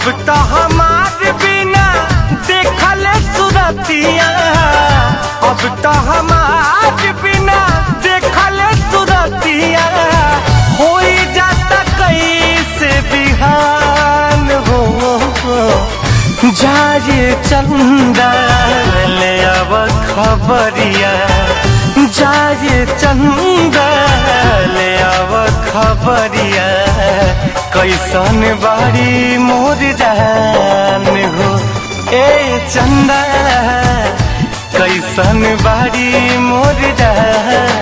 अब तो हमार बिना देखल सुरतिया, अब तो हमार बिना देखल सुरतिया, हो जाता कैसे बिहान हो। जाए चंदा ले अब खबरिया, जाए चंदा ले अब खबरिया, कैसन बारी मोर जान हो। ए चंदा कैसन बारी मोर जान